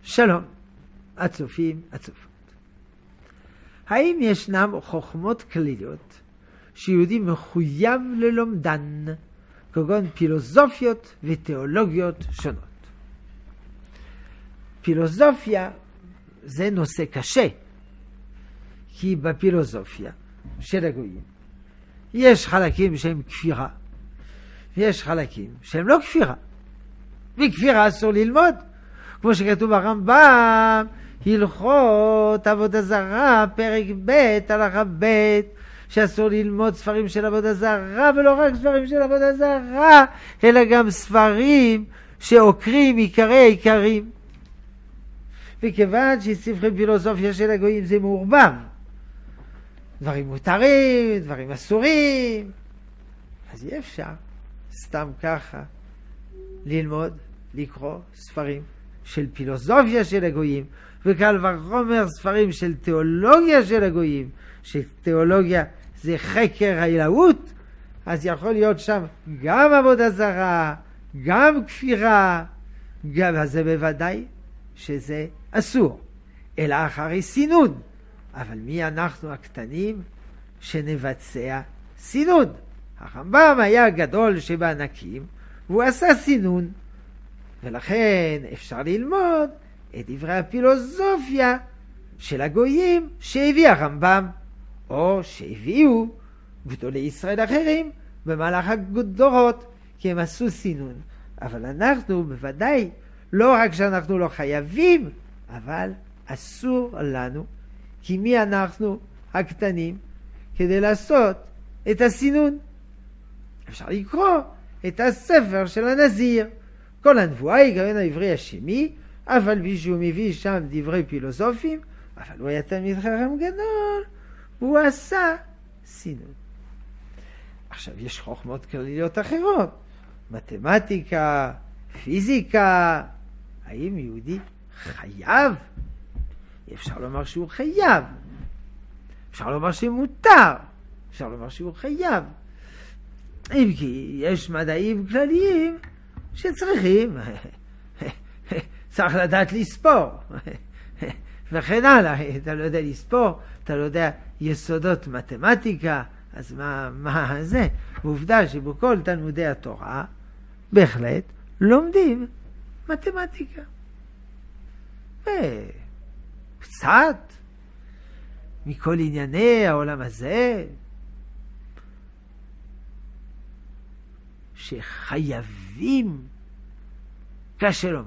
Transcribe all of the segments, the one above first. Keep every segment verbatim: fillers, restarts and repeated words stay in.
שלום, הצופים, הצופות. האם ישנם חוכמות כלליות שיהודי מחויב ללומדן, כגון פילוסופיות ותיאולוגיות שונות? פילוסופיה זה נושא קשה, כי בפילוסופיה של הגויים יש חלקים שהם כפירה, ויש חלקים שהם לא כפירה, וכפירה אסור ללמוד, כמו שכתוב ברמב"ם, הלכות עבודה זרה, פרק ב' הלכה ב', שאסור ללמוד ספרים של עבודה זרה, ולא רק ספרים של עבודה זרה, אלא גם ספרים שעוקרים עיקרי עיקרים. וכיוון שספרי פילוסופיה של הגויים זה מעורבב, דברים מותרים, דברים אסורים, אז אי אפשר סתם ככה ללמוד, לקרוא ספרים של פילוסופיה של הגויים, וקל וחומר ספרים של תיאולוגיה של הגויים, שתיאולוגיה זה חקר האלוהות, אז יכול להיות שם גם עבודה זרה, גם כפירה, גם, אז זה בוודאי שזה אסור, אלא אחרי סינון. אבל מי אנחנו הקטנים שנבצע סינון? הרמב"ם היה גדול שבענקים, והוא עשה סינון, ולכן אפשר ללמוד את דברי הפילוסופיה של הגויים שהביא הרמב"ם, או שהביאו גדולי ישראל אחרים במהלך הדורות, כי הם עשו סינון. אבל אנחנו בוודאי, לא רק שאנחנו לא חייבים, אבל אסור לנו, כי מי אנחנו הקטנים כדי לעשות את הסינון? אפשר לקרוא את הספר של הנזיר, כל הנבואה היא גאון העברי השמי, אבל מישהו מביא שם דברי פילוסופים, אבל הוא היה תלמיד חכם גדול, הוא עשה סינון. עכשיו יש חוכמות כלליות אחרות, מתמטיקה, פיזיקה. האם יהודי חייב? אפשר לומר שהוא חייב, אפשר לומר שמותר, אפשר לומר שהוא חייב. אם כי יש מדעים כלליים שצריכים, צריך לדעת לספור, וכן הלאה. אתה לא יודע לספור, אתה לא יודע יסודות מתמטיקה, אז מה, מה זה? עובדה שבכל תלמודי התורה בהחלט לומדים מתמטיקה. וקצת מכל ענייני העולם הזה, שחייבים, קשה לומר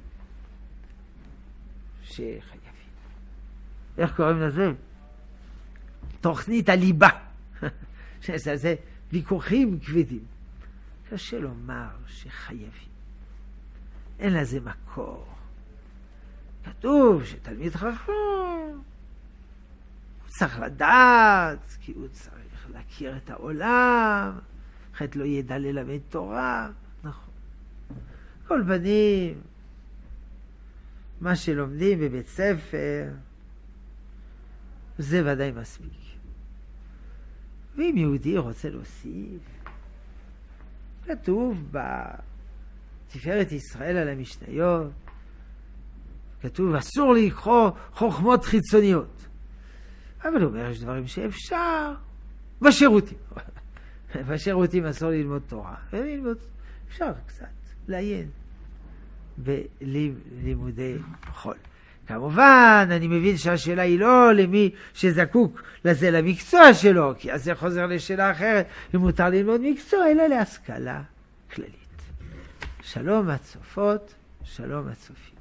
שחייבים. איך קוראים לזה? תוכנית הליבה. שזה ויכוחים כבדים. קשה לומר שחייבים. אין לזה מקור. כתוב שתלמיד חכם הוא צריך לדעת, כי הוא צריך להכיר את העולם, אחרת לא ידע ללמד תורה. נכון. כל בנים, מה שלומדים בבית ספר, זה ודאי מספיק. ואם יהודי רוצה להוסיף, כתוב בתפארת ישראל על המשניות, כתוב אסור לקרוא חוכמות חיצוניות. אבל הוא אומר, יש דברים שאפשר בשירותים. בשירותים אסור ללמוד תורה, וללמוד, אפשר קצת לעיין בלימודי חול. כמובן, אני מבין שהשאלה היא לא למי שזקוק לזה למקצוע שלו, כי אז זה חוזר לשאלה אחרת, אם מותר ללמוד מקצוע, אלא להשכלה כללית. שלום הצופות, שלום הצופים.